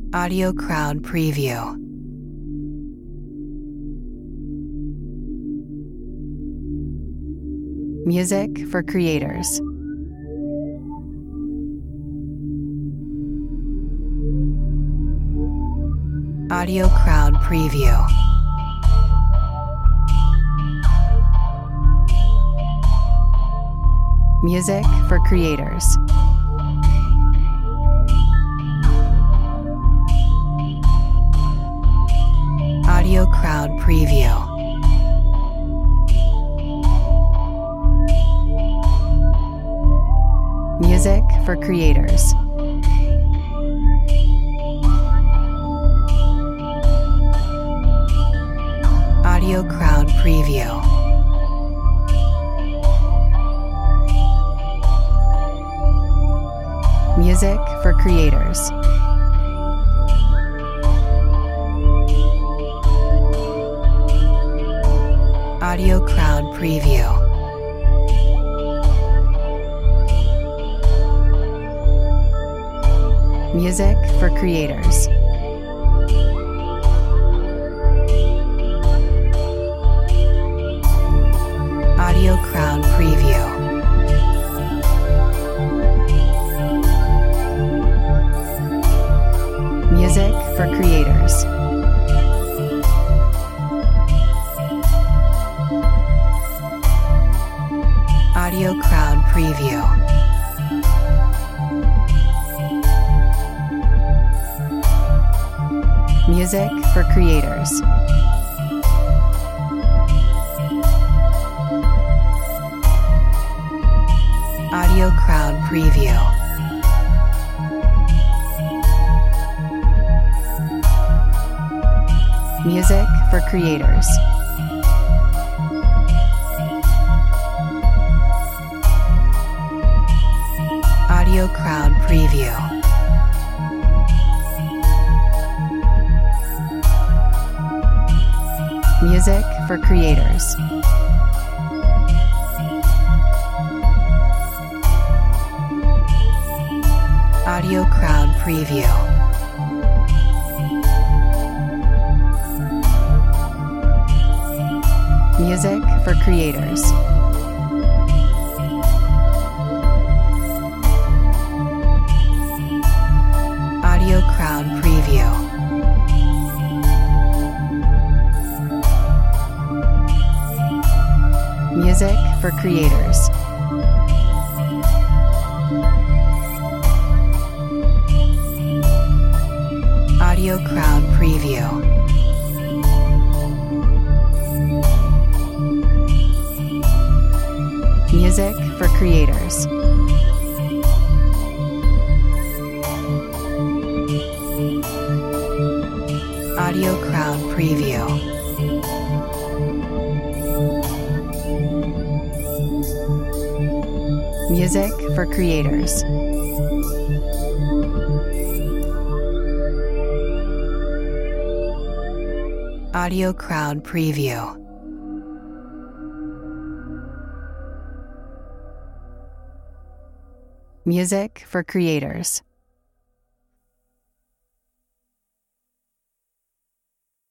Audio Crowd Preview. Music for creators. Audio Crowd Preview. Music for creators. Audio Crowd Preview. Music for creators. Audio Crowd Preview. Music for creators. Audio Crowd Preview. Music for creators. Audio Crowd Preview. Music for creators. Audio Crowd Preview. Music for creators. Audio Crowd Preview. Music for creators. Audio Crowd Preview. Music for creators. Audio Crowd Preview. Music for creators. Audio Crowd Preview. Music for creators. Audio Crowd Preview. Music for creators. Audio Crowd Preview. Music for creators. Audio Crowd Preview. Music for creators.